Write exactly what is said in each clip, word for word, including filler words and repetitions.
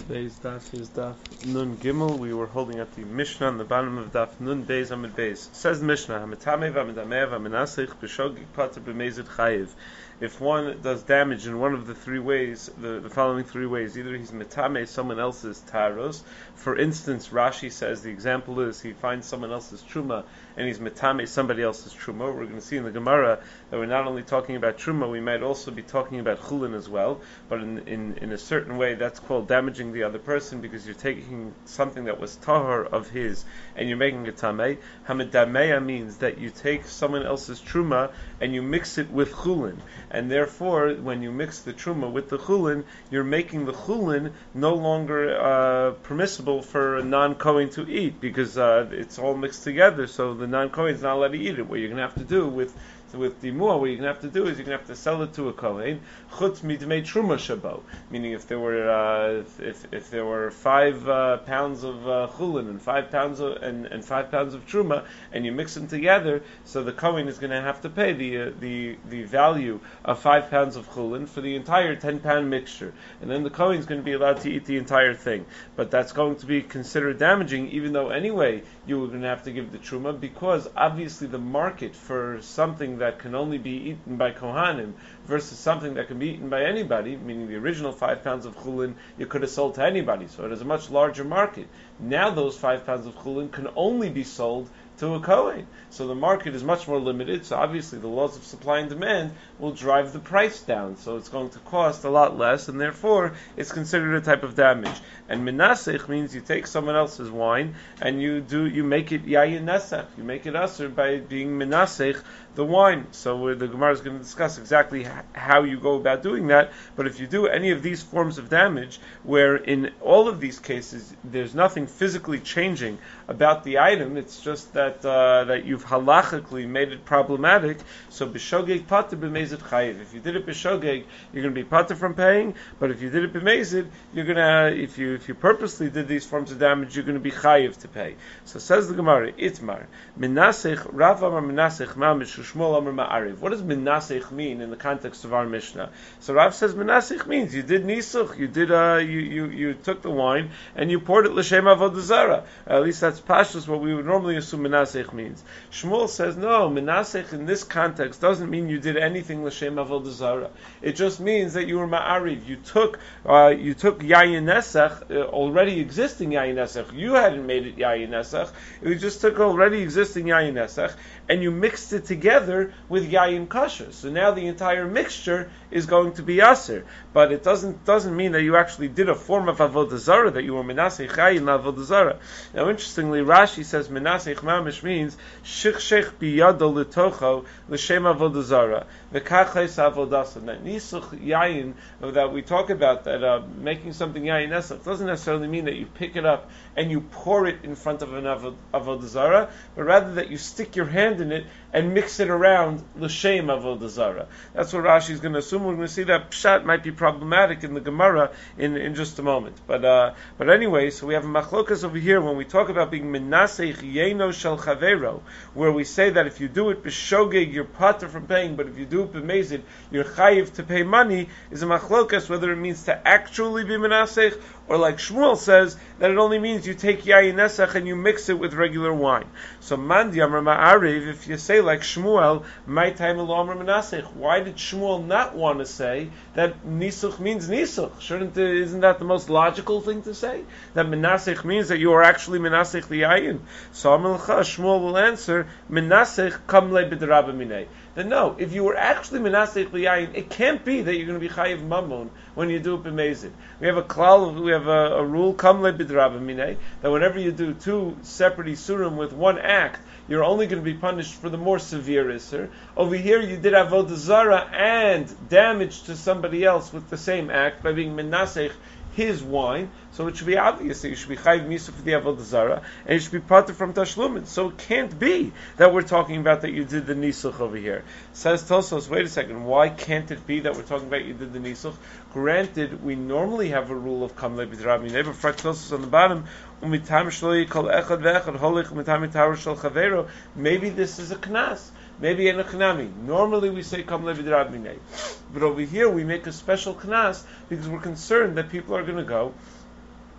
Today's daf is daf Nun Gimel. We were holding at the Mishnah on the bottom of daf Nun Beis Amid Beis. Says the Mishnah, Hamitame v'amidameh v'amenasich b'shogig pater b'mezid chayiv. If one does damage in one of the three ways, the, the following three ways, either he's mitame someone else's taros. For instance, Rashi says the example is he finds someone else's truma and he's mitame somebody else's truma. We're going to see in the Gemara that we're not only talking about truma, we might also be talking about chulin as well. But in, in in a certain way, that's called damaging the other person because you're taking something that was tahor of his and you're making it tamei. Hamidameya means that you take someone else's truma and you mix it with chulin. And therefore, when you mix the truma with the chulin, you're making the chulin no longer uh, permissible for a non-kohen to eat because uh, it's all mixed together. So the non-kohen is not allowed to eat it. What you're going to have to do with So with dimua, what you're going to have to do is you're going to have to sell it to a kohen. Chutz midmei truma shabo, meaning if there were uh, if if there were five uh, pounds of uh, chulin and five pounds of and, and five pounds of truma, and you mix them together, so the kohen is going to have to pay the uh, the the value of five pounds of chulin for the entire ten pound mixture, and then the kohen is going to be allowed to eat the entire thing. But that's going to be considered damaging, even though anyway you were going to have to give the truma, because obviously the market for something that can only be eaten by Kohanim versus something that can be eaten by anybody, meaning the original five pounds of chulin you could have sold to anybody, so it has a much larger market. Now those five pounds of chulin can only be sold to a Kohen. So the market is much more limited, so obviously the laws of supply and demand will drive the price down, so it's going to cost a lot less, and therefore it's considered a type of damage. And menasech means you take someone else's wine and you do you make it yayin nesach, you make it aser by being menasech the wine. So the Gemara is going to discuss exactly how you go about doing that, but if you do any of these forms of damage, where in all of these cases there's nothing physically changing about the item, it's just that uh, that you've halachically made it problematic, so b'shogeg pater b'mezid chayiv. If you did it b'shogeg, you're going to be pater from paying, but if you did it b'mezid, you're going to, if you if you purposely did these forms of damage, you're going to be chayiv to pay. So says the Gemara, itmar, menasech, Rav amar menasech mamish, Shmuel amar ma'ariv. What does menasech mean in the context of our Mishnah? So Rav says menasech means you did nisuch, you did uh, you, you you took the wine and you poured it l'shem avodah zarah. At least that's pashtus what we would normally assume menasech means. Shmuel says no, menasech in this context doesn't mean you did anything l'shem avodah zarah. It just means that you were ma'ariv. You took uh, you took yayin nesach, uh, already existing yayin nesach. You hadn't made it yayin nesach. You just took already existing yayin nesach and you mixed it together with yayin kasher. So now the entire mixture is going to be aser. But it doesn't doesn't mean that you actually did a form of avodah zarah, that you were menasech yayin avodah zarah. Now interestingly, Rashi says menasech mamish means shichshech biyado litocho l'shem avodah zarah v'kachais avodasa. That nisuch yayin that we talk about, that uh, making something yayin nesach, doesn't necessarily mean that you pick it up and you pour it in front of an avod, avodah zarah, but rather that you stick your hand in it and mix it around l'shem avodah zarah. That's what Rashi is going to assume. We're going to see that pshat might be problematic in the Gemara in, in just a moment. But uh, but anyway, so we have a machlokas over here when we talk about being menasech yeno shel chavero, where we say that if you do it b'shogeg, you're pater from paying, but if you do it b'mezid, you're chayiv to pay money. Is a machlokas whether it means to actually be menasech, or like Shmuel says that it only means you take yayin nesach and you mix it with regular wine. So mandi amar ma'ariv, if you say like Shmuel, my time amar menasech, why did Shmuel not want to say that nisuch means nisuch? Shouldn't the, isn't that the most logical thing to say? That menasech means that you are actually menasech the yayin. So Amalcha, Shmuel will answer, menasech kamle b'derabba minei. Then no, if you were actually menasech liyayin, it can't be that you're going to be chayiv mammon when you do it b'mezid. We have a klal, we have a, a rule, kamle b'derabba minei, that whenever you do two separate isurim with one act, you're only going to be punished for the more severe isur. Over here, you did avodah zarah and damage to somebody else with the same act by being menasech his wine, so it should be obvious that you should be chayiv misa for the avodah zarah, and you should be pater from tashlumin. So it can't be that we're talking about that you did the nisuch over here. Says Tosos, wait a second, why can't it be that we're talking about you did the nisuch? Granted, we normally have a rule of kamle b'drab minei, but for Tosos on the bottom, umitam shlo yikol echad ve'echad holich umitam itaru shel chavero, maybe this is a knas. Maybe in a Chanami. Normally we say Kam Levi D'Rab Minei. But over here we make a special Knas because we're concerned that people are going to go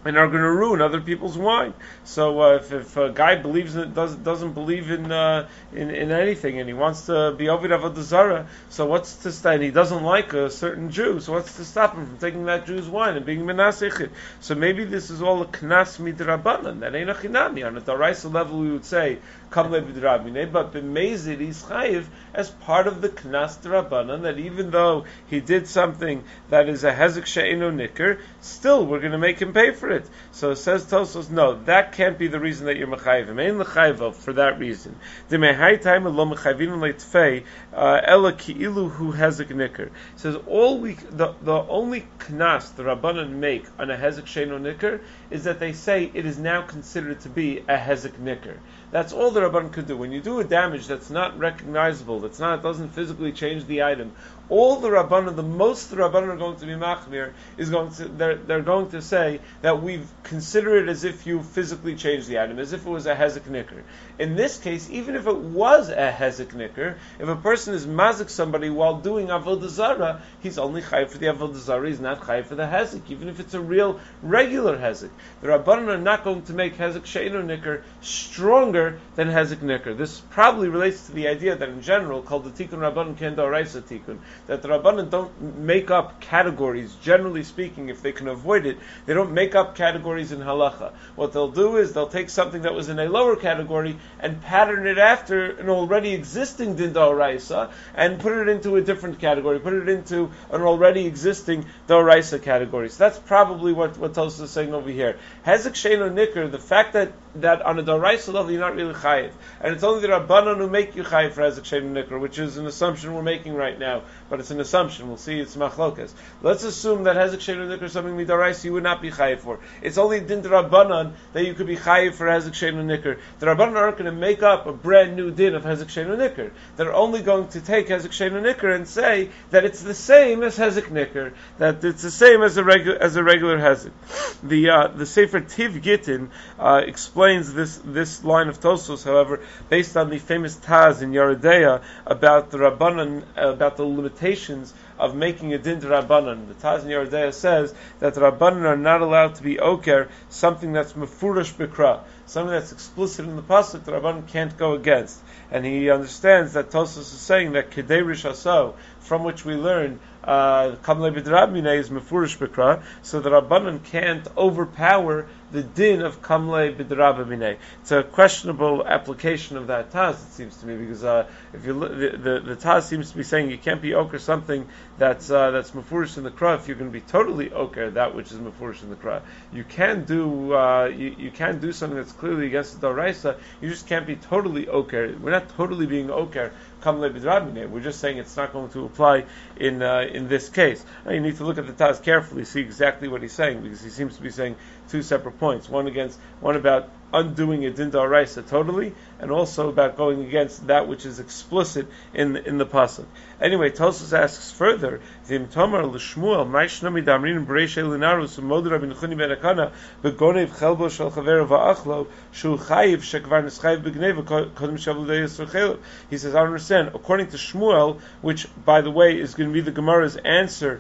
and are going to ruin other people's wine. So uh, if, if a guy believes in, does, doesn't believe in, uh, in in anything, and he wants to be Ovid Avodah Zarah, so what's to stop? And he doesn't like a certain Jew, so what's to stop him from taking that Jew's wine and being menasech? So maybe this is all a knas midrabanan. That ain't a chinami. On a daraisa level, we would say kamle b'drabine, but b'mezid he's chayiv as part of the knas drabanan. That even though he did something that is a hezek she'enu nicker, still we're going to make him pay for it. So it says Tosos, no, that can't be the reason that you're mechayiv him. Ain't l'chayiv for that reason. The mehai time lo mechayivin leitfei ela ki'ilu hu hezek nicker. It says all we the the only knas the Rabbanan make on a hezek she'enu nicker is that they say it is now considered to be a hezek nicker. That's all the Rabbanan could do. When you do a damage that's not recognizable, that's not, it doesn't physically change the item, all the Rabbanan, the most the Rabbanan are going to be machmir is going to, they're, they're going to say that we've considered it as if you physically changed the item, as if it was a hezek nicker. In this case, even if it was a hezek nicker, if a person is mazik somebody while doing avodah zarah, he's only chayiv for the avodah zarah, he's not chayiv for the hezek, even if it's a real, regular hezek. The Rabbanan are not going to make hezek she'enu nicker stronger than hezek nicker. This probably relates to the idea that in general, called the tikkun Rabbanan ken d'oraisa tikkun, that the Rabbanan don't make up categories, generally speaking, if they can avoid it, they don't make up categories in halacha. What they'll do is they'll take something that was in a lower category and pattern it after an already existing din d'oraisa and put it into a different category, put it into an already existing d'oraisa category. So that's probably what, what Tosos is saying over here. Hezek she'enu nicker, the fact that, that on a d'oraisa level you're not really chayiv, and it's only the Rabbanan who make you chayiv for hezek she'enu nicker, which is an assumption we're making right now, but it's an assumption. We'll see it's machlokas. Let's assume that hezek she'enu nicker is something midaraisa you would not be chayiv for. It's only din Rabbanan that you could be chayiv for hezek she'enu nicker. The Rabbanan aren't going to make up a brand new din of hezek she'enu nicker. They're only going to take hezek she'enu nicker and say that it's the same as hezek nicker, that it's the same as a regular as a regular hezek. The uh, the Sefer Tiv Gittin uh, explains this this line of Tosos, however, based on the famous Taz in Yeridea about the Rabbanan, uh, about the limitations of making a din to Rabbanan. The Taz in Yeridea says that the Rabbanan are not allowed to be oker something that's mefurash bikra, something that's explicit in the pasuk. The Rabbanan can't go against, and he understands that Tosos is saying that kedei rishaso, from which we learn kamle b'drabmine is mefurish b'kra, so the Rabbanan can't overpower the din of kamle b'drabmine. It's a questionable application of that Taz, it seems to me, because uh, if you look, the, the the Taz seems to be saying you can't be oker something that's uh, that's mefurish in the kra if you're going to be totally oker that which is mefurish in the kra. You can do uh, you, you can do something that's clearly against the doraisa. You just can't be totally oker. We're not totally being oker. We're just saying it's not going to apply in uh, in this case. Now you need to look at the Taz carefully, see exactly what he's saying, because he seems to be saying two separate points. One against one about undoing a din d'oraisa totally, and also about going against that which is explicit in the, in the pasuk. Anyway, Tosos asks further: V'im tomar l'shmuel ma'ishnami damrin b'reishei linaru sumod Rabbi Nechuni ben Akana begonev chelbo shel chaver va'achlo shu chayiv shekvar nischayiv b'gneva kodem shavludei yisur chelav. He says, I don't understand. According to Shmuel, which by the way is going to be the Gemara's answer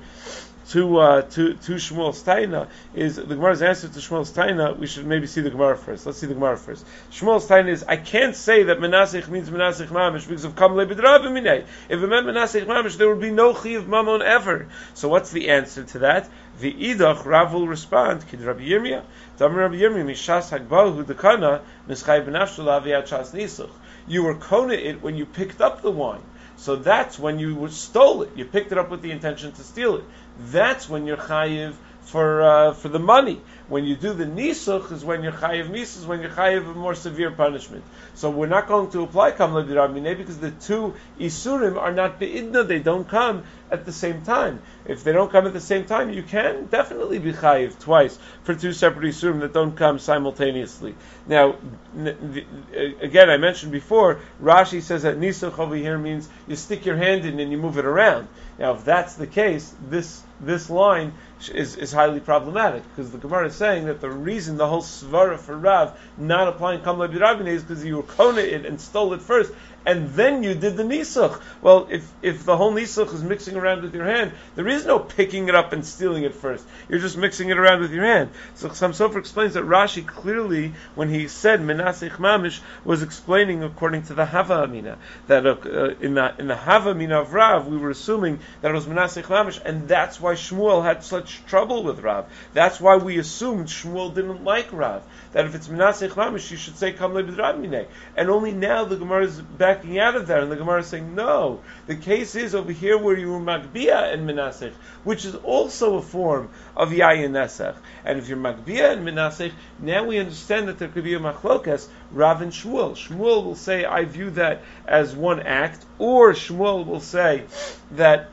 to uh, to to Shmuel's Taina, is the Gemara's answer to Shmuel's Taina. We should maybe see the Gemara first. Let's see the Gemara first. Shmuel's Taina is, I can't say that Menasech means Menasech Mamish because of Kamle B'drab Minei. If it meant Menasech Mamish, there would be no Chiv Mamon ever. So what's the answer to that? The Idach Rav will respond, Kid Rabbi Yirmiyah, Dam Rabbi Yirmiyah Mishas Hagbal Hu Dekana Mischai B'Nafshul Aviat Shas Nisuch. You were kona it when you picked up the wine. So that's when you stole it. You picked it up with the intention to steal it. That's when you're chayiv for uh, for the money. When you do the nisuch is when you're chayiv misas, when you're chayiv a more severe punishment. So we're not going to apply kamle b'drabminei because the two isurim are not beidna. They don't come at the same time. If they don't come at the same time, you can definitely be chayiv twice for two separate isurim that don't come simultaneously. Now, n- n- again, I mentioned before, Rashi says that nisuch over here means you stick your hand in and you move it around. Now, if that's the case, this this line is, is highly problematic because the Gemara is saying that the reason the whole svara for Rav not applying kamle b'drabminei is because you were kona it and stole it first, and then you did the nisuch. Well, if if the whole nisuch is mixing around with your hand, there is no picking it up and stealing it first. You're just mixing it around with your hand. So Chassam Sofer explains that Rashi clearly, when he said Menasech Mamish, was explaining according to the Hava Amina, that uh, in the in the Hava Amina of Rav, we were assuming that it was Menasech Mamish, and that's why Shmuel had such trouble with Rav. That's why we assumed Shmuel didn't like Rav. That if it's Menasech Mamish, you should say Kamle B'Drab Minei. And only now the Gemara is backing out of that, and the Gemara is saying, no, the case is over here where you were Magbia and Menasech, which is also a form of Yayin Nesech. And if you're Magbia and Menasech, now we understand that there could be a Machlokas, Rav and Shmuel. Shmuel will say, I view that as one act, or Shmuel will say that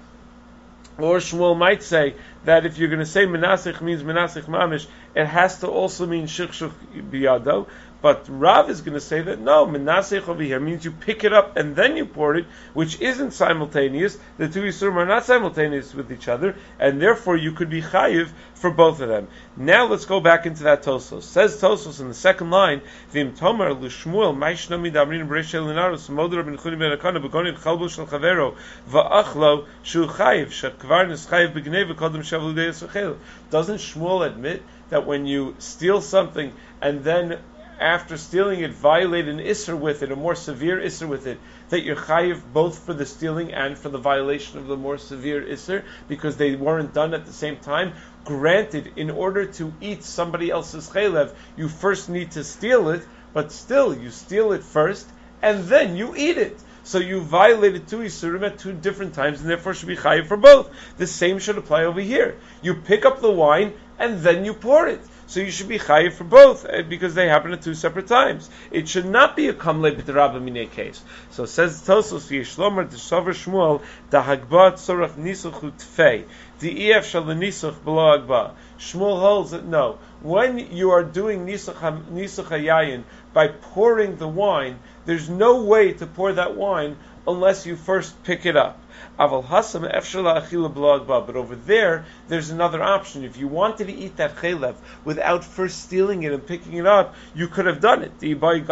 Or Shmuel might say that if you're going to say Menasech means Menasech Mamish, it has to also mean Shichshuk Biyado. But Rav is going to say that no, Menasech over here means you pick it up and then you pour it, which isn't simultaneous. The two Yisurim are not simultaneous with each other, and therefore you could be chayiv for both of them. Now let's go back into that Tosos. Says Tosos in the second line, Vim Tomer L'Shmuel Ma'ishna Midamrin B'Reishel Linaros Modra Ben Chuni Ben Akana B'Gonin Chalbo Shel Chavero Va'achlo Shu Chayiv Shekvar Nis Chayiv B'Gnei V'Kodem Shavu L'Dei Yisrachel. Doesn't Shmuel admit that when you steal something and then after stealing it, violate an isser with it, a more severe isser with it, that you're chayiv both for the stealing and for the violation of the more severe isser, because they weren't done at the same time? Granted, in order to eat somebody else's chaylev, you first need to steal it, but still, you steal it first, and then you eat it. So you violated two isurim at two different times, and therefore should be chayiv for both. The same should apply over here. You pick up the wine, and then you pour it. So you should be chayiv for both, because they happen at two separate times. It should not be a kamle b'derabba minei case. So it says Tosos Yeshlomer D'Shavar Shmuel Dahagba Tzorach Nisuch Utfei Di'ef Shal Nisuch Below Agba. Shmuel holds that no, when you are doing Nisuch Hayayin by pouring the wine, there's no way to pour that wine unless you first pick it up. Aval hasam efshela achila b'lo agba. But over there, there's another option. If you wanted to eat that chaylev without first stealing it and picking it up, you could have done it.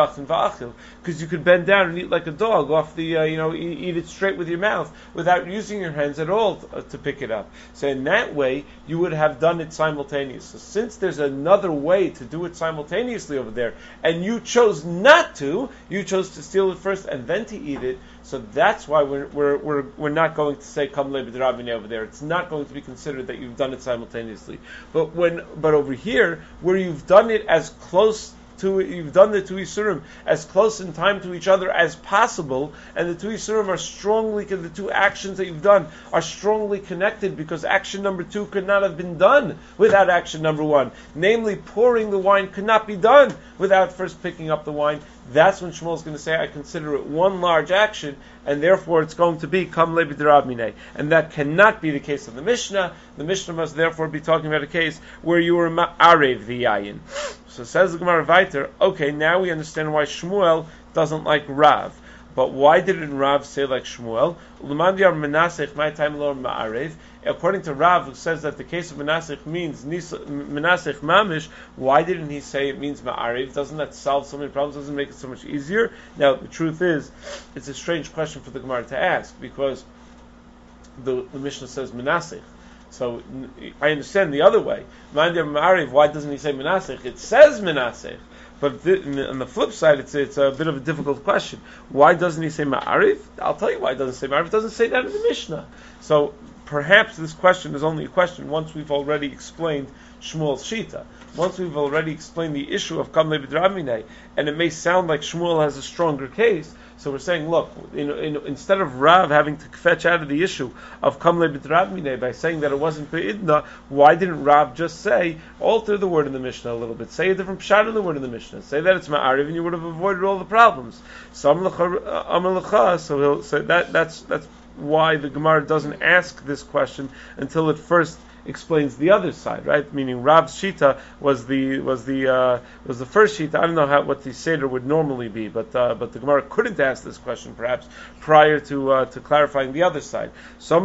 Because you could bend down and eat like a dog off the, uh, you know, eat, eat it straight with your mouth without using your hands at all to, uh, to pick it up. So in that way, you would have done it simultaneously. So since there's another way to do it simultaneously over there, and you chose not to, you chose to steal it first and then to eat it. So that's why we're we're we're, we're not going to say kamle b'derabba over there. It's not going to be considered that you've done it simultaneously. But when but over here, where you've done it as close to you've done the two isurim as close in time to each other as possible, and the two isurim are strongly the two actions that you've done are strongly connected, because action number two could not have been done without action number one. Namely, pouring the wine could not be done without first picking up the wine. That's when Shmuel is going to say, I consider it one large action, and therefore it's going to be kamle b'derabba minei. And that cannot be the case of the Mishnah. The Mishnah must therefore be talking about a case where you were ma'arev the yayin. So says the Gemara Vayter, okay, now we understand why Shmuel doesn't like Rav. But why didn't Rav say like Shmuel? According to Rav, who says that the case of Menasech means Menasech Mamish, why didn't he say it means Ma'ariv? Doesn't that solve so many problems? Doesn't it make it so much easier? Now, the truth is, it's a strange question for the Gemara to ask, because the, the Mishnah says Menasech. So I understand the other way. Why doesn't he say Menasech? It says Menasech. But th- on the flip side, it's it's a bit of a difficult question. Why doesn't he say Ma'arif? I'll tell you why he doesn't say Ma'arif. It doesn't say that in the Mishnah. So perhaps this question is only a question once we've already explained Shmuel's Shita. Once we've already explained the issue of Kamle b'derabba minei, and it may sound like Shmuel has a stronger case, so we're saying, look, in, in, instead of Rav having to fetch out of the issue of Kamle b'derabba minei by saying that it wasn't Be'idna, why didn't Rav just say, alter the word in the Mishnah a little bit, say a different pshat in the word in the Mishnah, say that it's Ma'ariv, and you would have avoided all the problems. So Amar so he'll say that that's that's why the Gemara doesn't ask this question until it first explains the other side, right? Meaning Rav's shita was the was the uh, was the first shita. I don't know how what the seder would normally be, but uh, but the Gemara couldn't ask this question perhaps prior to uh, to clarifying the other side. So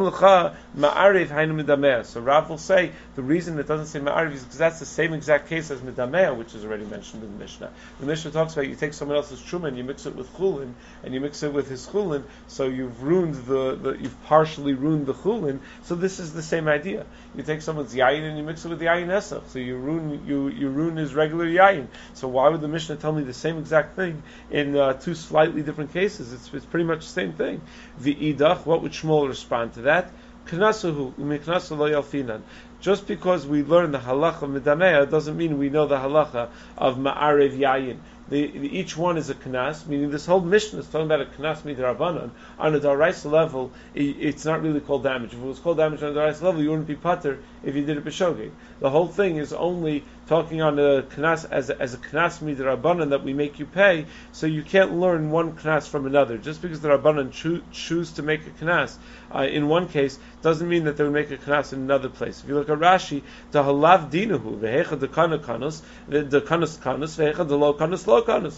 Rav will say the reason it doesn't say ma'ariv is because that's the same exact case as midameh, which is already mentioned in the Mishnah. The Mishnah talks about you take someone else's truma and you mix it with chulin, and you mix it with his chulin, so you've ruined the, the you've partially ruined the chulin. So this is the same idea. You take someone's yayin and you mix it with the yayin esach, so you ruin you you ruin his regular yayin. So why would the Mishnah tell me the same exact thing in uh, two slightly different cases? It's it's pretty much the same thing. V'idach, what would Shmuel respond to that? Knasuhu umiknasu lo yalfinan. Just because we learn the halacha of midameh doesn't mean we know the halacha of ma'arev yayin. The, the, each one is a knas, meaning this whole Mishnah is talking about a knas midrabanan. On a daraisa level, it, it's not really called damage. If it was called damage on a daraisa level, you wouldn't be pater if you did it b'shogeg. The whole thing is only talking on a knas as a, as a knas midrabanan that we make you pay. So you can't learn one knas from another. Just because the rabbanan choo- choose to make a knas uh, in one case doesn't mean that they would make a knas in another place. If you look at Rashi, the halav dinuhu vehecha dekana kanus, the kanus kanus vehecha the lo kanus lo. Wherever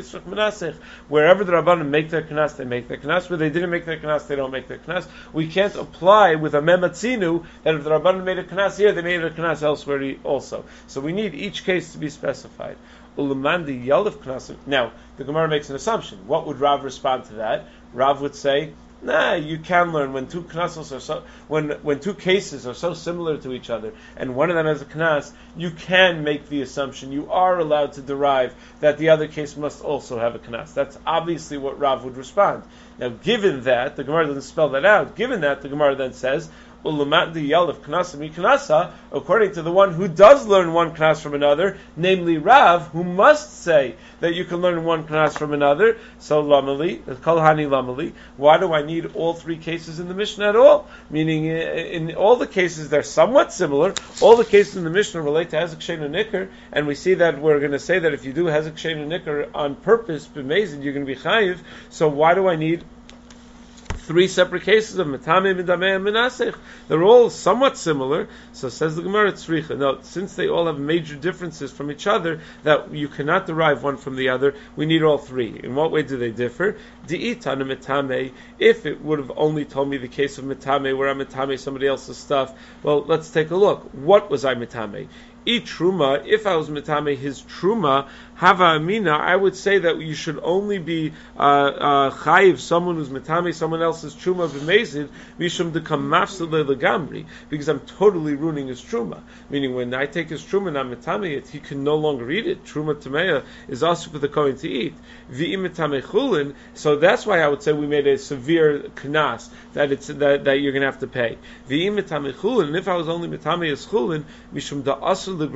the Rabbanim make their knas, they make their knas. Where they didn't make their knas, they don't make their knas. We can't apply with a mematzinu that if the Rabbanim made a knas here, they made a knas elsewhere also. So we need each case to be specified. Ulamandi yalif knasim. Now, the Gemara makes an assumption. What would Rav respond to that? Rav would say, nah, you can learn when two knasos are so when when two cases are so similar to each other, and one of them has a knas, you can make the assumption. You are allowed to derive that the other case must also have a knas. That's obviously what Rav would respond. Now, given that, the Gemara doesn't spell that out. Given that, the Gemara then says, according to the one who does learn one knas from another, namely Rav, who must say that you can learn one knas from another. So lamali, kalhani lamali. Why do I need all three cases in the Mishnah at all? Meaning, in all the cases they're somewhat similar. All the cases in the Mishnah relate to hezek shein and nikar, and we see that we're going to say that if you do hezek shein and nikar on purpose, b'mezid, you're going to be chayiv. So why do I need three separate cases of Metame, Midameh, and Menasech? They're all somewhat similar. So says the Gemara Tzricha. Now, since they all have major differences from each other, that you cannot derive one from the other, we need all three. In what way do they differ? Di'itana Metame, if it would have only told me the case of Metame, where I'm Metame somebody else's stuff, well, let's take a look. What was I Metame? E truma, if I was metame his truma, hava amina, I would say that you should only be uh, uh, chayiv someone who's metame someone else's truma b'mezid mishum dekam mafsele legamri, because I'm totally ruining his truma. Meaning, when I take his truma and I'm metame it, he can no longer eat it. Truma tameya is also for the kohen to eat. V'im metame chulin, so that's why I would say we made a severe knas that it's that, that you're going to have to pay. V'im metame chulin, and if I was only metame his chulin mishum da asr. I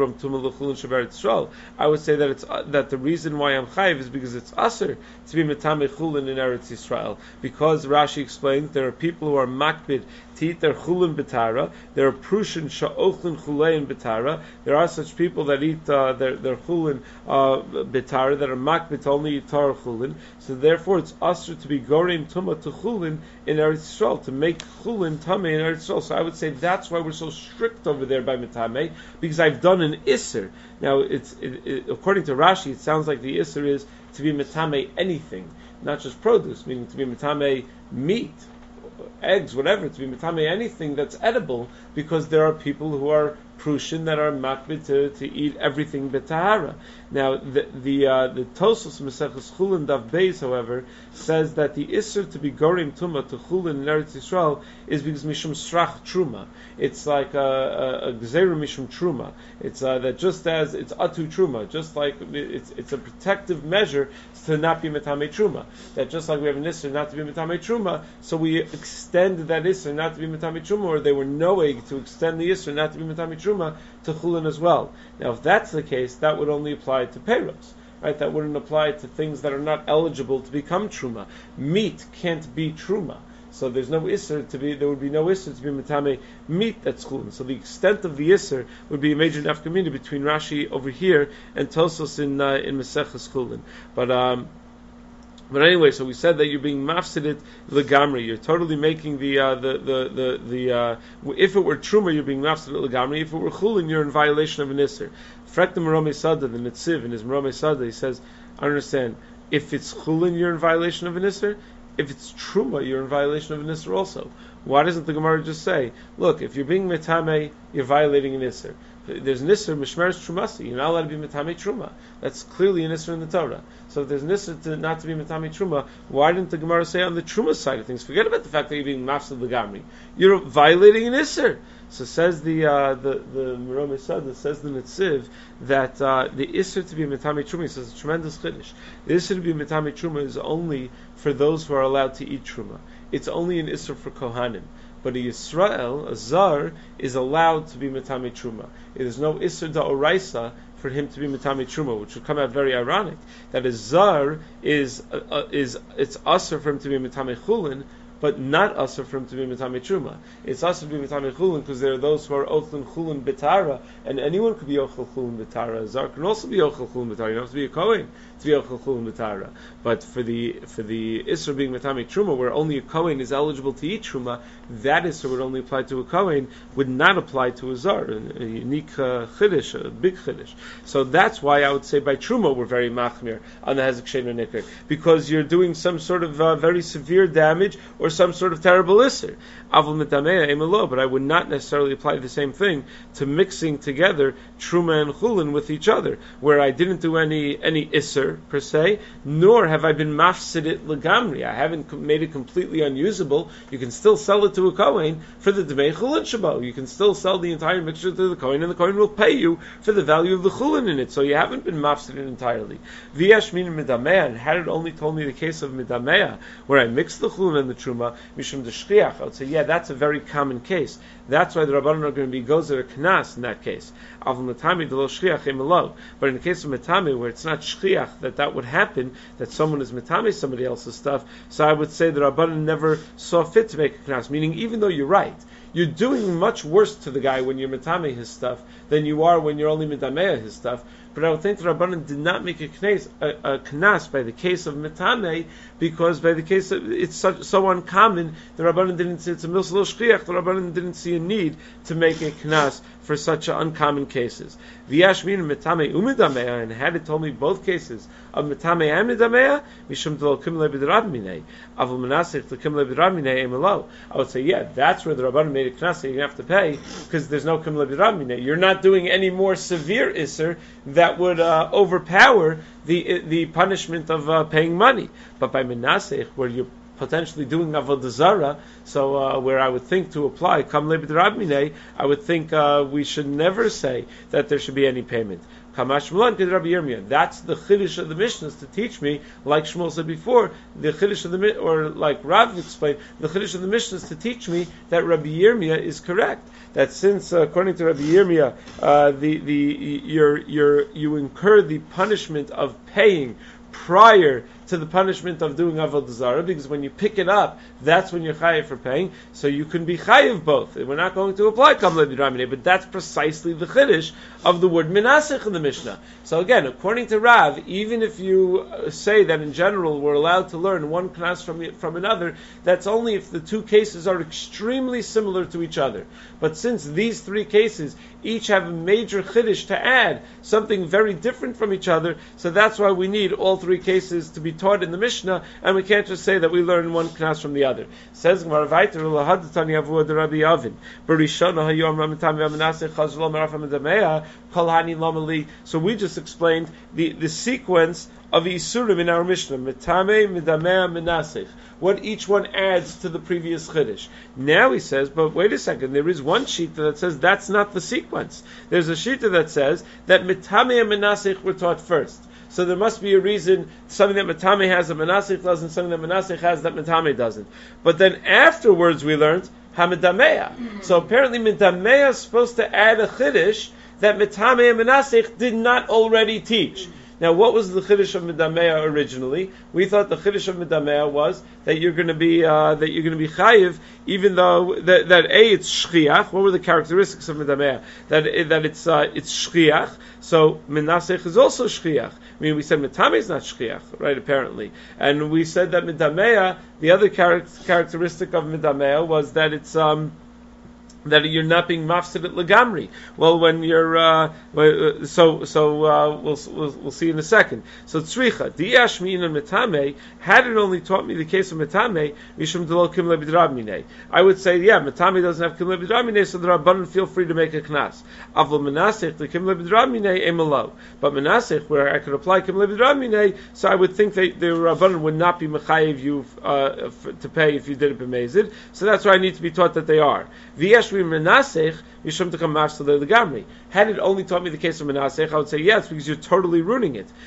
would say that it's uh, that the reason why I'm chayiv is because it's aser to be metame chulin in Eretz Yisrael. Because Rashi explained there are people who are makbid to eat their chulin betara. There are prushin sha'ochlin chulein betara. There are such people that eat uh, their their chulin uh, betara that are makbid to only eat tar chulin. So therefore, it's aser to be gorim tuma to chulin in Eretz Yisrael, to make chulin tamei in Eretz Yisrael. So I would say that's why we're so strict over there by metame, because I've done an isser. Now, it's it, it, according to Rashi, it sounds like the isser is to be metame anything, not just produce, meaning to be metame meat, eggs, whatever, to be metame anything that's edible, because there are people who are prushin that are makbid to, to eat everything betahara. Now, the the uh, the Tosos Maseches Chulin Dav Beis, however, says that the isser to be gorim tuma to chulin in Eretz Yisrael is because mishum srach truma. It's like a, a, a gzeru mishum truma. It's uh, that just as it's atu truma, just like it's it's a protective measure to not be metame truma. That just like we have an isser not to be metame truma, so we extend that isser not to be metame truma, or they were noeg to extend the isser not to be metame truma to chulin as well. Now, if that's the case, that would only apply to peiros, right? That wouldn't apply to things that are not eligible to become truma. Meat can't be truma, so there's no isser to be. There would be no isser to be metame meat that's chulin. So the extent of the isser would be a major nafkamina between Rashi over here and Tosos in uh, in Maseches Chulin. But um, But anyway, so we said that you're being mafsidit legamri. You're totally making the uh, the the the, the uh, if it were truma, you're being mafsidit legamri. If it were chulin, you're in violation of an isser. Frek the Merome Sada, the Netziv in his Merome Sada, he says, I understand. If it's chulin, you're in violation of an isser. If it's truma, you're in violation of an isser also. Why doesn't the Gemara just say, look, if you're being metame, you're violating an isser? There's an isser, mishmeres trumasi. You're not allowed to be metame truma. That's clearly an isser in the Torah. So if there's an isser to not to be metame truma, why didn't the Gemara say on the truma side of things? Forget about the fact that you're being mafsad legamri. You're violating an isser. So says the uh, the the Merome Sada, says the Netziv that uh, the isser to be metame truma, he says a tremendous chiddush. The isser to be metame truma is only for those who are allowed to eat truma. It's only an isser for kohanim. But a Yisrael, a Zar, is allowed to be metame truma. It is no isser da oraisa for him to be metame truma, which would come out very ironic. That a Zar is uh, uh, is it's usher for him to be metame chulin, but not usher for him to be metame truma. It's usher to be metame chulin because there are those who are ochel chulin betara, and anyone could be ochel chulin betara. A Zar can also be ochel chulin betara. You don't have to be a kohen to be ochel chulin betara. But for the for the isser being metame truma, where only a kohen is eligible to eat truma, that isser would only apply to a kohen, would not apply to a Zar. A, a unique uh, chiddush, a big chiddush. So that's why I would say by truma we're very machmir on the hezek shein nikr, because you're doing some sort of uh, very severe damage or some sort of terrible isser. Avol mitamea emelo, but I would not necessarily apply the same thing to mixing together truma and chulin with each other, where I didn't do any any isser per se, nor have I been mafsidit legamri. I haven't made it completely unusable. You can still sell it to a kohen for the dmei chulin shabo. You can still sell the entire mixture to the kohen, and the kohen will pay you for the value of the chulin in it. So you haven't been mafsidit entirely. V'yesh min midamea, and had it only told me the case of midamea, where I mixed the chulin and the truma, mishum deshchiach, I would say, yeah, that's a very common case. That's why the Rabbanan are going to be gozer knas in that case. But in the case of metame, where it's not shchiach that that would happen, that someone is metame somebody else's stuff, so I would say the Rabbanan never saw fit to make a knas. Meaning, even though you're right, you're doing much worse to the guy when you're metame his stuff than you are when you're only metamea his stuff. But I would think the Rabbanan did not make a knas, a, a knas by the case of metame, because by the case of, it's such, so uncommon, the Rabbanan didn't see, it's a milsal shchiach, the Rabbanan didn't see a need to make a knas for such uncommon cases. V'yashmin metame umidamea, and had it told me both cases of metame and midamea, mishum delo kimle b'drab minei, avul menasich to kimle b'drab minei emelo. I would say, yeah, that's where the Rabbanan made a knas that you have to pay, because there's no kimle b'drab minei. You're not doing any more severe isser that would uh, overpower the the punishment of uh, paying money. But by menasich, where you're potentially doing avodah zara, so uh, where I would think to apply kam le b'drab minei, I would think uh, we should never say that there should be any payment. Kamash Mulan kid Rabbi Yirmiyah. That's the chiddush of the Mishnahs to teach me, like Shmuel said before, the chiddush of the or like Rav explained, the chiddush of the Mishnahs to teach me that Rabbi Yirmiyah is correct. That since, uh, according to Rabbi Yirmiyah, uh, the the you're, you're, you incur the punishment of paying prior to the punishment of doing avodah zarah, because when you pick it up, that's when you're chayiv for paying. So you can be chayiv both. We're not going to apply kam le'b'draminei, but that's precisely the chiddush of the word menasich in the Mishnah. So again, according to Rav, even if you say that in general we're allowed to learn one knas from from another, that's only if the two cases are extremely similar to each other. But since these three cases each have a major chiddush to add, something very different from each other, so that's why we need all three cases to be taught in the Mishnah, and we can't just say that we learn one knas from the other. Says Gemara Vayter Lahadatani Avu Rabbi Avin Barishana Hayom Ramatami Amanaseh Chazlo Marafam Dameya Kol Hani Lomali. So we just explained the, the sequence of Isurim in our Mishnah, Metame, Midamea, Menasech, what each one adds to the previous Chiddush. Now he says, but wait a second, there is one Shita that says that's not the sequence. There's a Shita that says that Metame and Menasech were taught first. So there must be a reason, something that Metame has that Menasech doesn't, something that Menasech has that Metame doesn't. But then afterwards we learned Hamidamea. So apparently Midamea is supposed to add a Chiddush that Metame and Menasech did not already teach. Now, what was the chiddush of medamea originally? We thought the chiddush of medamea was that you're going to be uh, that you're going to be chayiv, even though that, that a it's shchiach. What were the characteristics of medamea? That that it's uh, it's shchiach. So menasech is also shchiach. I mean, we said metame is not shchiach, right? Apparently, and we said that medamea, the other char- characteristic of medamea was that it's um. that you're not being mafsid at legamri. Well, when you're uh, so so uh, we'll, we'll we'll see in a second. So tzricha diashmin and metame. Had it only taught me the case of metame, mishum delo kim lebidrabmine. I would say, yeah, metame doesn't have kim lebidrabmine, so the rabbanon feel free to make a knas. Avol menasech the kim lebidrabmine emelo. But menasech, where I could apply kim lebidrabmine, so I would think that the rabbanon would not be mechayiv you uh, to pay if you did it b'mezid. So that's why I need to be taught that they are. Had it only taught me the case of menasech, I would say yes, because you're totally ruining it.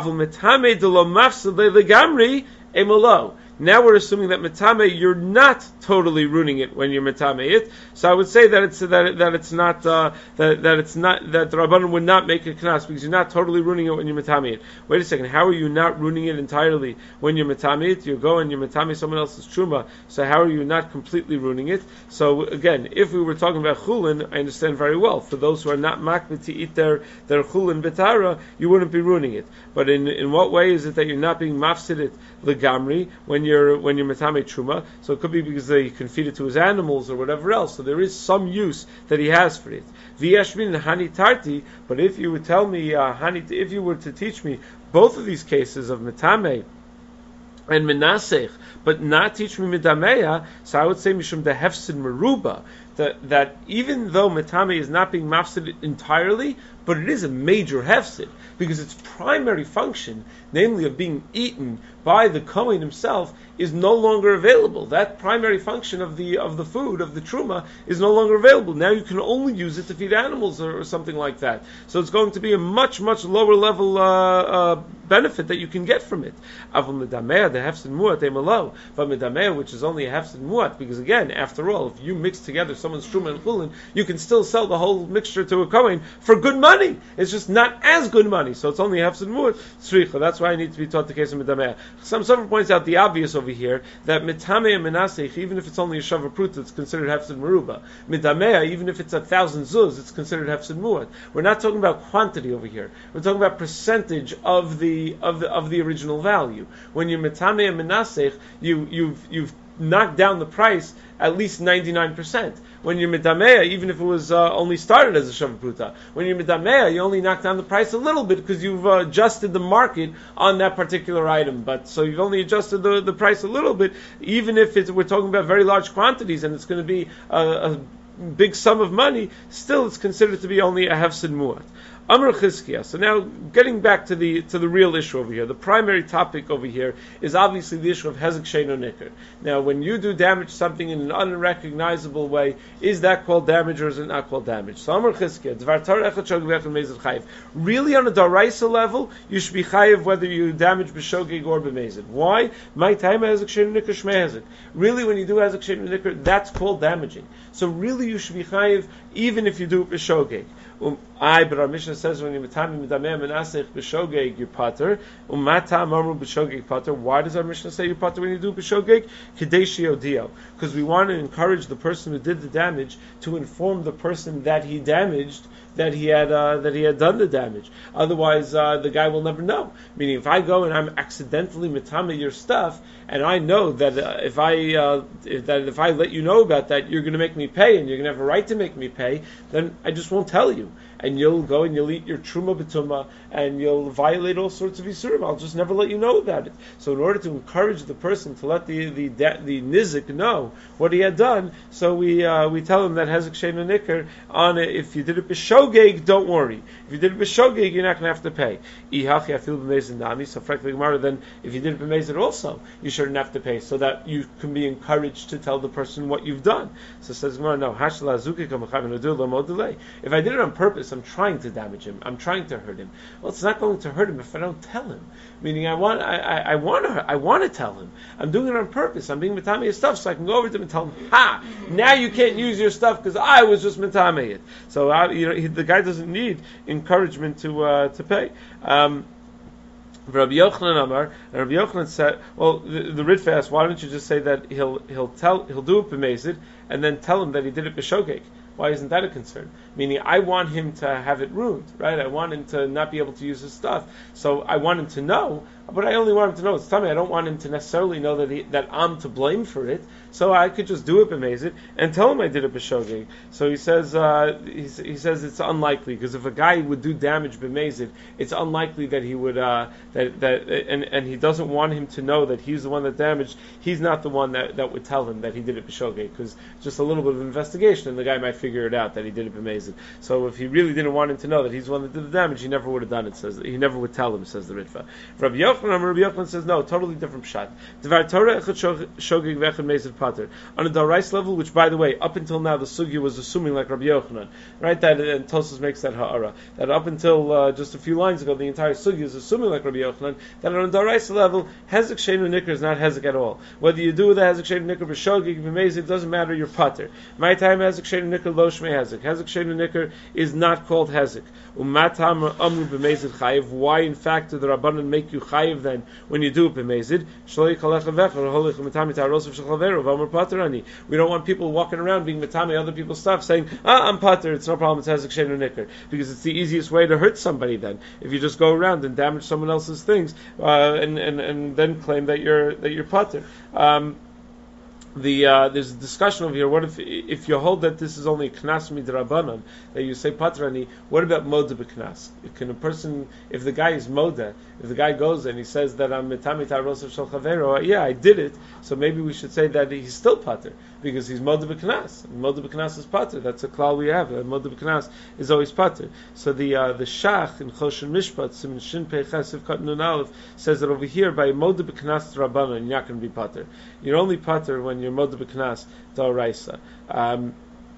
Now we're assuming that metame, you're not totally ruining it when you're metame it. So I would say that it's that that it's not uh, that that it's not that the rabbanon would not make a knas because you're not totally ruining it when you're metame it. Wait a second, how are you not ruining it entirely when you're metame it? You go and you're metame someone else's truma. So how are you not completely ruining it? So again, if we were talking about chulin, I understand very well. For those who are not makbid to eat their their chulin betara, you wouldn't be ruining it. But in in what way is it that you're not being mafsid it legamri when you're when you're metame truma? So it could be because they can feed it to his animals or whatever else. So there is some use that he has for it. V'yashmin hani tarti. But if you would tell me uh, hani, if you were to teach me both of these cases of metame and menasech, but not teach me medameya, so I would say mishum de hefsid meruba. That, that even though metame is not being mafsid entirely, but it is a major hefsid, because its primary function, namely of being eaten by the Kohen himself, is no longer available. That primary function of the of the food, of the truma, is no longer available. Now you can only use it to feed animals or, or something like that. So it's going to be a much, much lower level uh, uh, benefit that you can get from it. Avol medamea, the hefsid muat, emelo. But medamea, which is only a hefsid muat, because again, after all, if you mix together someone's truma and chulin, you can still sell the whole mixture to a Kohen for good money. It's just not as good money, so it's only a hefsid muat. Tzricha. That's why I need to be taught the case of medamea. Some someone points out the obvious over here that mitame and menasech, even if it's only a shava pruta, it's considered hefsid meruba. Midamea, even if it's a thousand zuz, it's considered hefsid muat. We're not talking about quantity over here. We're talking about percentage of the of the of the original value. When you're mitame and menasech, you you've you've knocked down the price at least ninety-nine percent. When you're medamea, even if it was uh, only started as a shava pruta, when you're medamea, you only knock down the price a little bit because you've uh, adjusted the market on that particular item. But so you've only adjusted the, the price a little bit, even if it's, we're talking about very large quantities and it's going to be a, a big sum of money, still it's considered to be only a hefsid muat. Amr Chizkiah. So now, getting back to the to the real issue over here, the primary topic over here is obviously the issue of hezek sheino nikr. Now, when you do damage something in an unrecognizable way, is that called damage or is it not called damage? So Amr Chizkiah, Dvar Torah echad shogeg v'echad mezid chayiv. Really, on a daraisa level, you should be chayiv whether you damage b'shogeg or b'mezid. Why? My time hezek sheino nikr shmei hezek. Really, when you do hezek sheino nikr, that's called damaging. So really, you should be chayiv even if you do it b'shogeg. Um, I, but our Mishnah says when you mitami midameh menasech b'shogeg you pater. Umata amru b'shogeg pater. Why does our Mishnah say you pater when you do b'shogeg? Kadeshi odio. Because we want to encourage the person who did the damage to inform the person that he damaged that he had uh, that he had done the damage. Otherwise, uh, the guy will never know. Meaning, if I go and I'm accidentally mitame your stuff, and I know that uh, if I uh, if, that if I let you know about that, you're going to make me pay, and you're going to have a right to make me pay, then I just won't tell you. And you'll go and you'll eat your truma b'tumah, and you'll violate all sorts of isurim. I'll just never let you know about it. So in order to encourage the person to let the the the nizik know what he had done, so we uh, we tell him that hezek sheino nikr on it. If you did it b'shogeg, don't worry. If you did it b'shogeg, you're not going to have to pay. Ihachi afil b'mezid nami. So frankly, Gemara, then if you did it b'mezid also, you shouldn't have to pay, so that you can be encouraged to tell the person what you've done. So says Gemara, no. If I did it on purpose, I'm trying to damage him. I'm trying to hurt him. Well, it's not going to hurt him if I don't tell him. Meaning, I want, I, I, I want to, I want to tell him. I'm doing it on purpose. I'm being mitame his stuff, so I can go over to him and tell him, "Ha! Now you can't use your stuff because I was just mitame it." So, I, you know, he, the guy doesn't need encouragement to uh, to pay. Um, Rabbi Yochanan Amar, and Rabbi Yochanan said, well, the, the Ritva asked, why don't you just say that he'll he'll tell he'll do it b'mezid, and then tell him that he did it b'shogeg? Why isn't that a concern? Meaning, I want him to have it ruined, right? I want him to not be able to use his stuff. So I want him to know, but I only want him to know it's tummy. I don't want him to necessarily know that he, that I'm to blame for it. So I could just do it b'mezid and tell him I did it b'shogeg. So he says uh, he, he says it's unlikely, because if a guy would do damage b'mezid, it's unlikely that he would uh, that that and and he doesn't want him to know that he's the one that damaged. He's not the one that, that would tell him that he did it b'shogeg, because just a little bit of investigation and the guy might figure it out that he did it b'mezid. So if he really didn't want him to know that he's the one that did the damage, he never would have done it. Says he never would tell him. Says the Ritva. Rabbi Yochanan, Rabbi Yochanan says no, totally different pshat. Devar Torah echad shogeg v'echad mezid pater. On a darais level, which by the way, up until now the sugya was assuming like Rabbi Yochanan, right? That and Tosfos makes that ha'ara. That up until uh, just a few lines ago, the entire sugya is assuming like Rabbi Yochanan that on a darais level, hezek sheinu nikr is not hezek at all. Whether you do the hezek sheinu nikr b'shogeg b'mezid, it doesn't matter. You're pater. My time hezek sheinu nikr lo shmei hezek. Hezek sheinu nikr is not called hezek. Umatam amru b'mezid chayiv. Why, in fact, do the Rabbanan make you chayiv then when you do it b'mezid? Shloi kalecha vechar holich mitami ta'arosef shel chaveru v'amar paterani. We don't want people walking around being mitami other people's stuff, saying, "Ah, I'm pater. It's no problem. It's hezek sheinu nikr," because it's the easiest way to hurt somebody. Then, if you just go around and damage someone else's things, uh, and, and and then claim that you're that you're pater. Um, The uh, there's a discussion over here. What if if you hold that this is only knas midrabanan, that you say patrani? What about moda b'knas? Can a person, if the guy is moda, if the guy goes and he says that I'm mitami ta'arosef shel chavero, yeah, I did it, so maybe we should say that he's still pater because he's moda b'knas. Moda b'knas is pater. That's a klal we have. Moda b'knas is always pater. So the uh, the shach in Choshen Mishpat Siman Shin Pei Chesef Kat Nun Aleph says that over here by moda b'knas drabanan you're not going to be pater. You're only pater when you're moda b'knas d'oraisa. Um,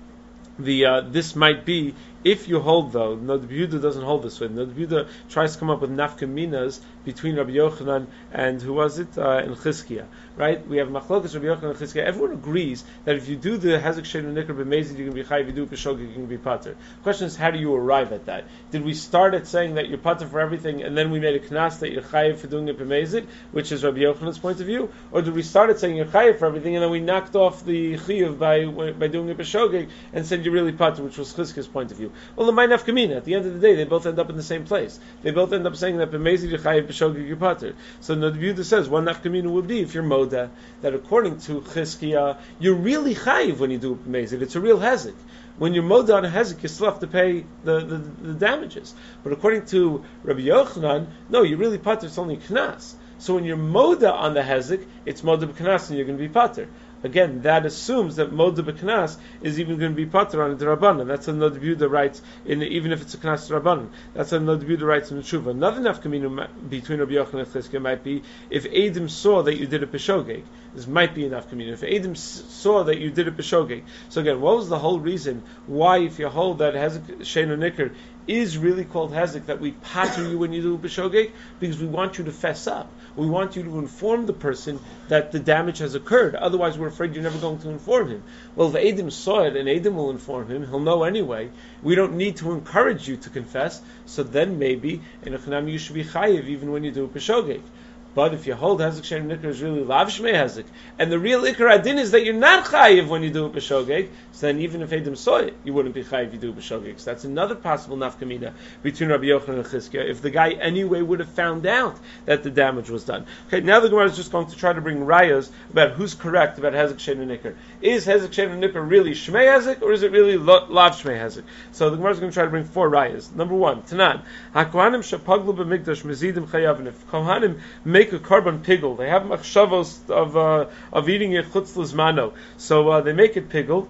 the uh, this might be if you hold though. No, the Yehuda doesn't hold this way. No, the Yehuda tries to come up with nafka minas between Rabbi Yochanan and who was it uh, and Chizkiah. Right? We have machlokas Rabbi Yochanan and Chizkiah. Everyone agrees that if you do the hezek sheinu nikr b'mezid, you're going to be chayiv. If you do it b'shogeg, you're going to be pater. The question is, how do you arrive at that? Did we start at saying that you're pater for everything, and then we made a knas that you're chayiv for doing it b'mezid, which is Rabbi Yochanan's point of view, or did we start at saying you're chayiv for everything, and then we knocked off the chayiv by by doing it b'shogeg and said you're really pater, which was Chizkiah's point of view? Well, the mind nafkamina. At the end of the day, they both end up in the same place. They both end up saying that b'mezid you're chayiv, b'shogeg you're pater. So the Yehuda says one nafkamina would be if you're moda, that according to Chizkiah, you're really chayiv when you do b'mezid. It's a real hezek. When you're moda on a hezek, you still have to pay the, the, the damages. But according to Rabbi Yochanan, no, you're really pater. It's only knas. So when you're moda on the hezek, it's moda b'knas and you're going to be pater. Again, that assumes that moda b'knas is even going to be pater on the Rabbanan. That's another view that writes, in, even if it's a knas Rabbanan. That's another view that writes in the Tshuva. Another nafkamina between Rabbi Yochanan and Chizkiah might be if Eidim saw that you did it b'shogeg. This might be a nafkamina. If Eidim saw that you did it b'shogeg. So again, what was the whole reason why, if you hold that hezek sheinu nikr is really called hezek, that we pater you when you do b'shogeg? Because we want you to fess up. We want you to inform the person that the damage has occurred. Otherwise, we're afraid you're never going to inform him. Well, if Eidim saw it and Eidim will inform him, he'll know anyway. We don't need to encourage you to confess. So then maybe in a chanam you should be chayiv even when you do b'shogeg. But if you hold hezek sheinu nikr is really lav shmei hezek, and the real ikar adin is that you're not chayiv when you do it b'shogeg, so then even if Eidim saw it, you wouldn't be chayiv if you do it b'shogeg. So that's another possible nafkamina between Rabbi Yochanan and Chizkiah, if the guy anyway would have found out that the damage was done. Okay, now the Gemara is just going to try to bring rayas about who's correct about hezek sheinu nikr. Is hezek sheinu nikr really shmei hezek, or is it really lav shmei hezek? So the Gemara is going to try to bring four rayas. Number one, Tanan, hakohanim shapaglu b'mikdash mezidim chayavin. If kohanim make a carbon pigel, they have machshavos of uh, of eating it chutz lizmano, so uh, they make it pigel,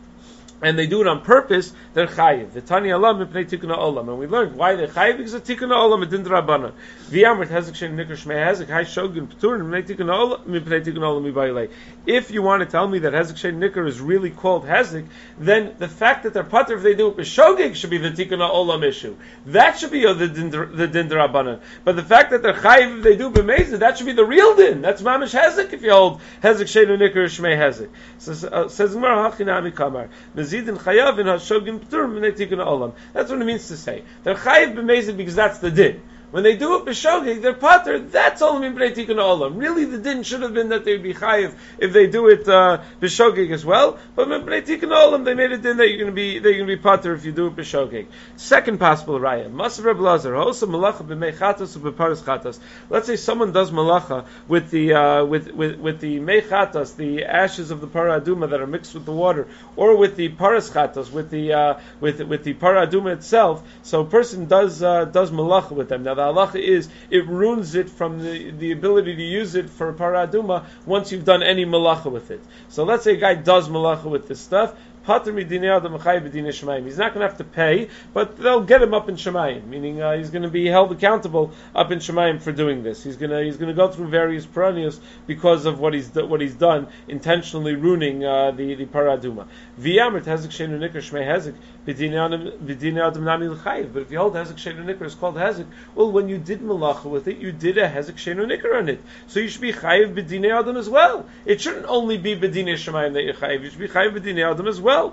and they do it on purpose, they're chayiv. The Tani Alam mipnei tikkun ha'olam, and we learned why they're chayiv, because of tikkun ha'olam and din d'Rabbanan. V'yamrit hezek sheinu nikr shmei hezek hay shogin p'turin mipnei tikkun ha'olam mipnei tikkun ha'olam mibaylei. If you want to tell me that hezek sheinu nikr is really called hezek, then the fact that they're pater if they do it b'shogeg should be the tikkun ha'olam issue. That should be the din the din d'Rabbanan. But the fact that they're chayiv if they do b'mezid, that should be the real din. That's mamish hezek if you hold hezek sheinu nikr shmei hezek. So uh, says Gemara hachinami kamar. That's what it means to say. They're chayiv b'mezid because that's the din. When they do it b'shogeg, they're pater. That's only b'nei tikkun olam. Really, the din should have been that they'd be chayiv if they do it uh, b'shogeg as well. But b'nei tikkun olam, they made it din that you're going to be they're going to be pater if you do it b'shogeg. Second possible raya, Masav Reb Lazar, also malacha b'mei chatas u'b'paras chatas. Let's say someone does malacha with the uh, with with with the mei chatas, the ashes of the para aduma that are mixed with the water, or with the paras chatas, with the uh, with with the para aduma itself. So a person does uh, does malacha with them. Now the halacha is it ruins it from the, the ability to use it for para aduma once you've done any malacha with it. So let's say a guy does malacha with this stuff. He's not going to have to pay, but they'll get him up in Shemayim, meaning uh, he's going to be held accountable up in Shemayim for doing this. He's going to he's going to go through various perennials because of what he's what he's done, intentionally ruining uh, the the paraduma. V'yamrit hezek sheinu nikra shmei hezek b'dinei adam nami l'chayiv. But if you hold hezek sheinu nikra is called hezek, well, when you did malacha with it, you did a hezek sheinu nikra on it, so you should be chayiv b'dinei adam as well. It shouldn't only be b'dinei Shemayim that you're chayiv. You should be chayiv b'dinei adam as well.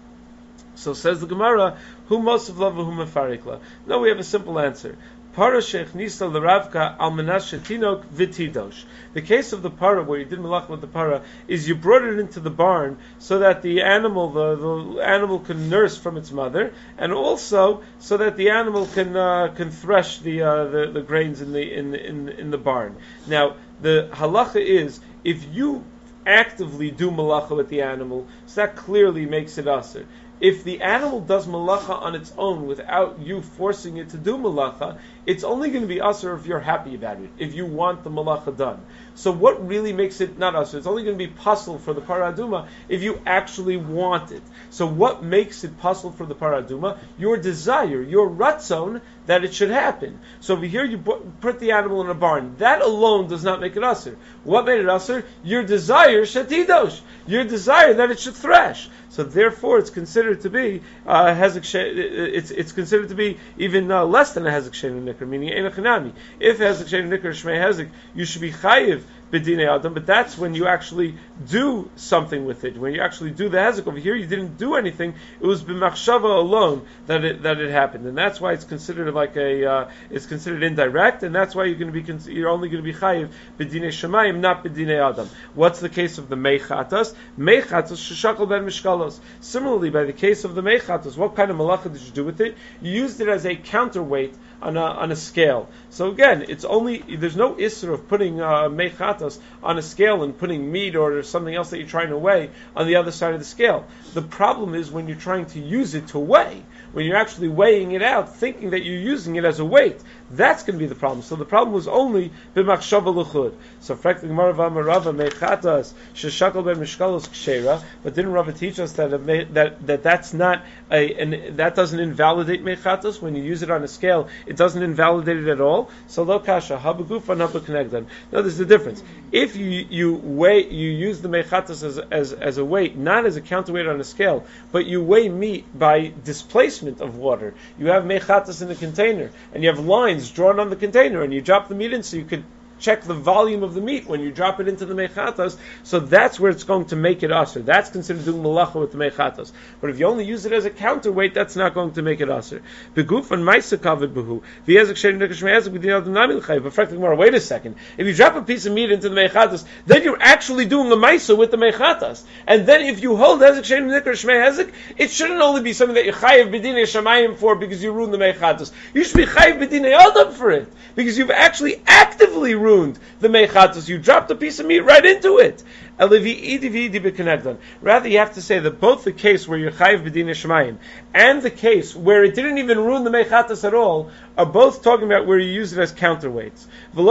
So says the Gemara, who most of love who mefarikla. No, we have a simple answer. Para sheikh nisa l'ravka al menas shetinok v'tidosh. The case of the para, where you did malach with the para, is you brought it into the barn so that the animal, the, the animal can nurse from its mother, and also so that the animal can uh, can thresh the, uh, the the grains in the in in in the barn. Now the halacha is if you actively do malacha with the animal, so that clearly makes it aser. If the animal does malacha on its own without you forcing it to do malacha, it's only going to be aser if you're happy about it, if you want the malacha done. So what really makes it not aser? It's only going to be pasul for the paraduma if you actually want it. So what makes it pasul for the paraduma? Your desire, your ratzon that it should happen. So over here you put the animal in a barn. That alone does not make it aser. What made it aser? Your desire shetidosh. Your desire that it should thrash. So therefore, it's considered to be uh, hezek. It's it's considered to be even uh, less than a hezek sheinu nikra, meaning enochinami. If hezek sheinu nikra shmei hezek, you should be chayiv b'dinei adam. But that's when you actually do something with it. When you actually do the hezek. Over here, you didn't do anything. It was b'machshava alone that it that it happened, and that's why it's considered like a uh, it's considered indirect, and that's why you're going to be you're only going to be chayiv b'dinei shemayim, not b'dinei adam. What's the case of the meichatas? Meichatas sheshakal ben mishkalos. Similarly, by the case of the meichatas, what kind of malacha did you do with it? You used it as a counterweight on a on a scale. So again, it's only there's no issur of putting uh, meichatas on a scale and putting meat or something else that you're trying to weigh on the other side of the scale. The problem is when you're trying to use it to weigh, when you're actually weighing it out, thinking that you're using it as a weight. That's going to be the problem. So the problem was only b'machshava l'chud. So frankly, Gemara v'amarava meichatas sheshakal ben mishkalos kshera. But didn't Rava teach us that it, that that that's not a and that doesn't invalidate meichatas when you use it on a scale? It doesn't invalidate it at all. So lo kasha habagufa nabaknegdan. Now there's the difference. If you you weigh you use the meichatas as as as a weight, not as a counterweight on a scale, but you weigh meat by displacement of water. You have meichatas in a container, and you have lines drawn on the container, and you drop the meat in so you could check the volume of the meat when you drop it into the meichatas. So that's where it's going to make it aser. That's considered doing malacha with the meichatas. But if you only use it as a counterweight, that's not going to make it aser. Beguf and ma'isa kavod behu. V'yezek sheinu nikra shmei hezek b'dinei adam nami l'chayiv. But frankly, more. Wait a second. If you drop a piece of meat into the meichatas, then you're actually doing a ma'isa with the meichatas. And then if you hold hezek sheinu nikra shmei hezek, it shouldn't only be something that you're chayiv b'dinei shemayim for because you ruined the meichatas. You should be chayiv b'dinei adam for it because you've actually actively ruined the meichatas. You dropped a piece of meat right into it. Rather, you have to say that both the case where you're chayiv b'dinei shemayim and the case where it didn't even ruin the meichatas at all are both talking about where you use it as counterweights.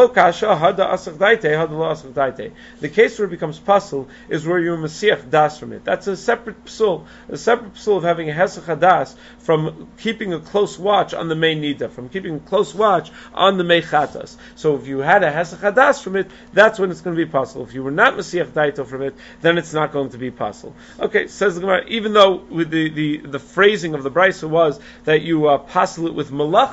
The case where it becomes pasul is where you masiach das from it. That's a separate psul, a separate psul of having a hesach hadas from keeping a close watch on the main nida, from keeping a close watch on the meichatas. So if you had a hesach hadas from it, that's when it's going to be pasul. If you were not masiach daito from it, then it's not going to be pasul. Okay, says the Gemara, even though with the, the, the phrasing of the brisa was that you uh, pasul it with malacha,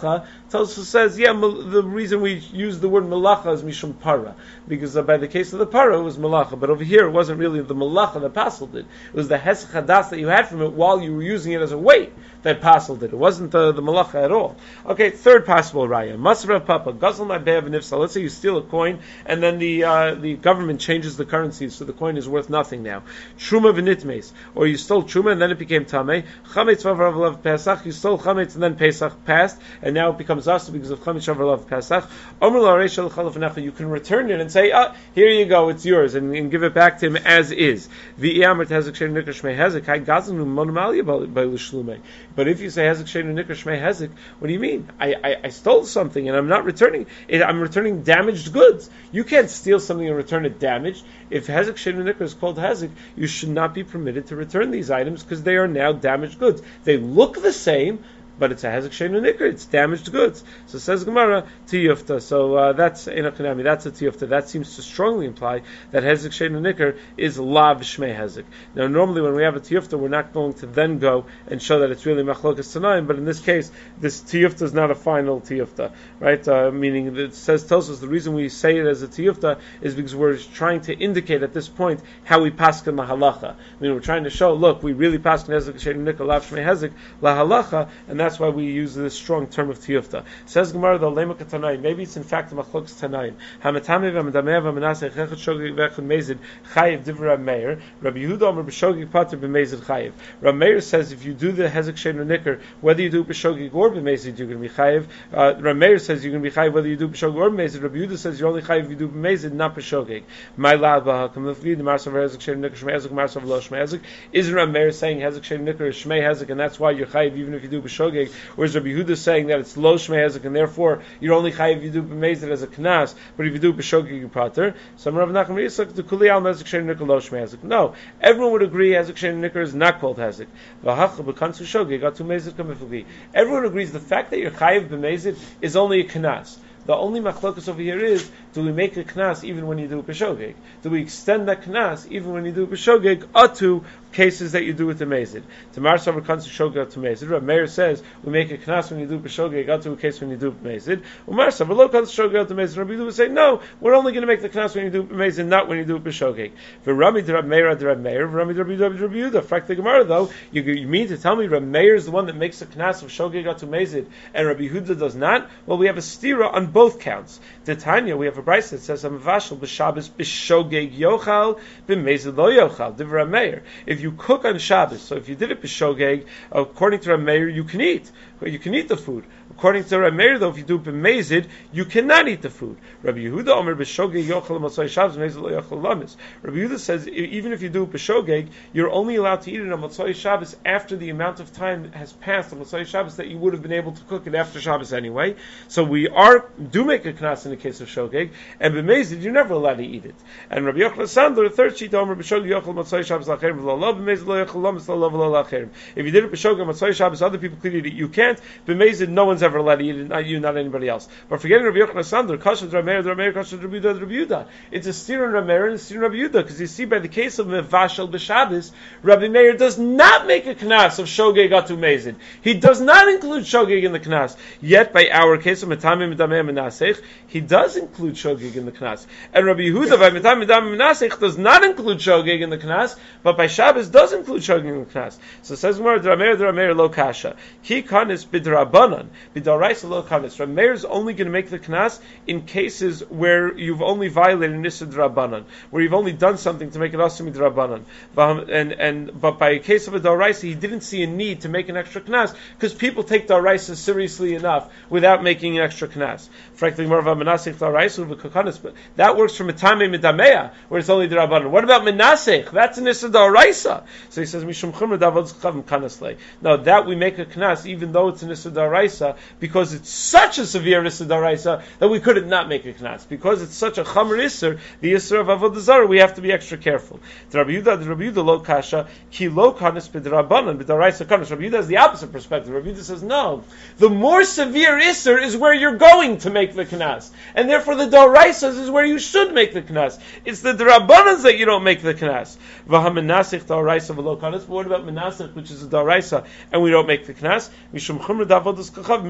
Tosfos says, yeah, the reason we use the word malacha is mishum para, because by the case of the para it was malacha, but over here it wasn't really the malacha that Pasel did. It was the hesach hadas that you had from it while you were using it as a weight that Pasel did. It wasn't the, the malacha at all. Okay, third possible raya. Masra papa, guzzle my be'av nifsa. Let's say you steal a coin, and then the uh, the government changes the currency, so the coin is worth nothing now. Truma v'nitmes, or you stole truma and then it became tamei. Chametz v'avarav pesach, you stole chametz and then Pesach passed, and now it becomes asa because of chametz v'avarav pesach. Omer la'areishal chalaf, you can return it and say, ah, here you go, it's yours, and, and give it back to him as is. V'iyamert hezek shein nikar shmei hezek, hay gazanu monomalia by l'shlume. But if you say hezek shein nikar shmei hezek, what do you mean? I, I, I stole something and I'm not returning it. I'm returning damaged goods. You can't steal something and return it damaged. If hezek shein nikar is called hezek, you should not be permitted to return these items because they are now damaged goods. They look the same, but it's a hezek shein nikar, it's damaged goods. So says Gemara, tiyufta. So uh, that's enochanami, that's a tiyufta. That seems to strongly imply that hezek shein nikar is lav shmei hezek. Now normally when we have a tiyufta, we're not going to then go and show that it's really machlokas tanaim, but in this case, this tiyufta is not a final tiyufta, right? Uh, meaning it says, tells us the reason we say it as a tiyufta is because we're trying to indicate at this point how we paskin la halacha. I mean, we're trying to show, look, we really paskin hezek shein nikar lav shmei hezek la halacha, and that's why we use this strong term of tiyufta. Says Gemara, the lema katanayim. Maybe it's in fact a machlokas tanaim. Hamatame v'amedameh v'menaseh chechet shogeg v'echad mezid chayiv divrei Meir. Rabbi Yehuda Omer b'shogeg pater b'mezid chayiv. Rabbi Meir says if you do the hezek shein nikar, whether you do b'shogeg or b'mezid, you're going to be chayiv. Uh, Rabbi Meir says you're going to be chayiv whether you do b'shogeg or b'mezid. Rabbi Yehuda says you're only chayiv if you do b'mezid, not b'shogeg. My lad b'hakam l'fli the marsav hezek shein nikar shmei hezek marsav lo shmei hezek. Isn't Rabbi Meir saying hezek shein nikar is shmei hezek and that's why you're chayiv even if you do b'shogeg? Whereas Rabbi Yehuda is saying that it's lo shmei hezek, and therefore you're only chayiv if you do b'mezid as a knas, but if you do b'shogeg you pater. So Rav Nachman Yitzchak to kuli al hezek shein nikar lo shmei hezek. No, everyone would agree hezek shein nikar is not called hezek. V'hacha b'kansu shogeg atu mezid kamifli. Everyone agrees the fact that you're chayiv b'mezid is only a knas. The only machlokas over here is, do we make a knas even when you do b'shogeg? Do we extend that knas even when you do b'shogeg atu cases that you do with the mezid? Tamar savar kansu shogeg to mezid. Rav Meir says we make a knas when you do b'shogeg atu a case when you do mezid. Umar savar lo kansu shogeg to mezid. Rabbi Yehuda would say no, we're only going to make the knas when you do mezid, not when you do b'shogeg. V'rami de Rav Meir de Rav Meir. V'rami de Rabbi Yehuda de Rabbi Yehuda. Frak the Gemara though, you, you mean to tell me Rav Meir is the one that makes a knas of shogeg atu mezid and Rabbi Yehuda does not? Well, we have a stira on both counts. The Tanya, we have a brayso that says Amavashal b'Shabbos b'shogeg yochal b'mezid lo yochal. Divrei Meir. If you cook on Shabbos, so if you did it b'shogeg, according to Rav Meir, you can eat. You can eat the food. According to Rav Meir, though, if you do b'mezid, you cannot eat the food. Rabbi Yehuda Omer b'shogeg yochal l'motzai Shabbos b'mezid lo yochal lamis. Rabbi Yehuda says even if you do b'shogeg, you're only allowed to eat it on motzai Shabbos after the amount of time has passed on motzai Shabbos that you would have been able to cook it after Shabbos anyway. So we are do make a knas in the case of shogeg, and b'mezid you're never allowed to eat it. And Rabbi Yochanan Sandler, the third sheet, Omer b'shogeg yochal motzai Shabbos l'acherim v'lo lo b'mezid lo yochal lamis lo lo v'lo l'acherim. If you did it b'shogeg motzai Shabbos, other people could eat it. You can't. B'mezid, no one's ever allowed to eat it, not you, not anybody else. But forgetting Rabbi Yochanan Sandler, kasher Rabbi Meir, Rabbi Meir, kasher Rabbi Yehuda, Rabbi Yehuda. It's a steer in Rabbi Meir and a steer in Rabbi Yehuda, because you see by the case of mevashel b'Shabbos, Rabbi Meir does not make a knas of shogeg atu mezid. He does not include shogeg in the knas. Yet by our case of metamim medameh menasech, he does include shogeg in the knas. And Rabbi Yehuda by metamim medameh menasech does not include shogeg in the knas, but by Shabbos does include shogeg in the knas. So it says more Rabbi Meir, Rabbi Meir lo kasha. Ki kanis bidrabanan, bidaraisa lo kanis. Rabbi Meir is only going to make the knas in cases where you've only violated nisa drabanan, where you've only done something to make it asumi drabanan. And and but by a case of a daraisa, he didn't see a need to make an extra knas because people take daraisa seriously enough without making an extra knas. Frankly, more of a menasech daraisa with kakanis, but that works for metame midamea where it's only drabanan. What about menasech? That's an nisa daraisa. So he says mishum chumra davod chavim kanaslei. Now that we make a knas even though it's an nisa daraisa because it's such a severe nisa daraisa that we couldn't not make a knas because it's such a chamer isser, the isser of avodah zarah, we have to be extra careful. The Rabbi Yehuda, the Rabbi Yehuda lo kasha ki lo kanis b'drabanan b'daraisa kanis. Rabbi Yehuda has the opposite perspective. Rabbi Yehuda says no, the more severe isser is where you're going to make the knas, and therefore the daraisas is where you should make the knas. It's the drabanans that you don't make the knas. V'hamenasich daraisa v'lo kanis. But what about menasich, which is a daraisa, and we don't make the knas? Mishum chumra davodas kachav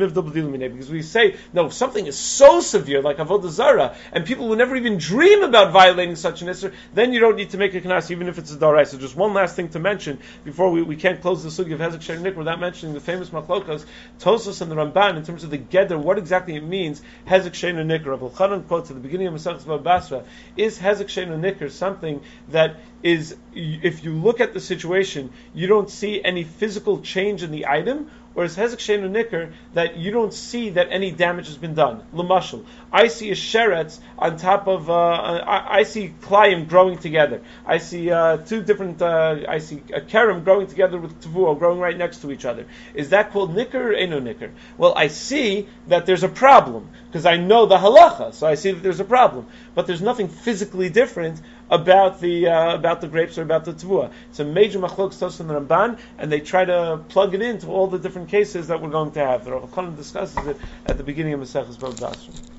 because we say, no, if something is so severe, like Avodah Zarah, and people will never even dream about violating such an Isser, then you don't need to make a Knas, even if it's a Darai. So just one last thing to mention, before we, we can't close the sugi of Hezek Shein Nikr without mentioning the famous Machlokas, Tosfos and the Ramban, in terms of the Geder, what exactly it means, Hezek Shein Nikr. Rav Elchanan quotes at the beginning of Masechtas Bava Basra, is Hezek Shein Nikr something that is, if you look at the situation, you don't see any physical change in the item, or is Hezek Shein Nikr that you don't see that any damage has been done? L'mashal, I see a sheretz on top of, uh, I, I see klayim growing together. I see uh, two different, uh, I see a kerem growing together with tevuah, growing right next to each other. Is that called Nikr or Eino Nikr? Well, I see that there's a problem, because I know the halacha, so I see that there's a problem. But there's nothing physically different about the uh, about the grapes or about the tevuah. It's a major machlok Tosfos and the Ramban, and they try to plug it into all the different cases that we're going to have. The Rav Elchanan discusses it at the beginning of Masechtas Bava Basra.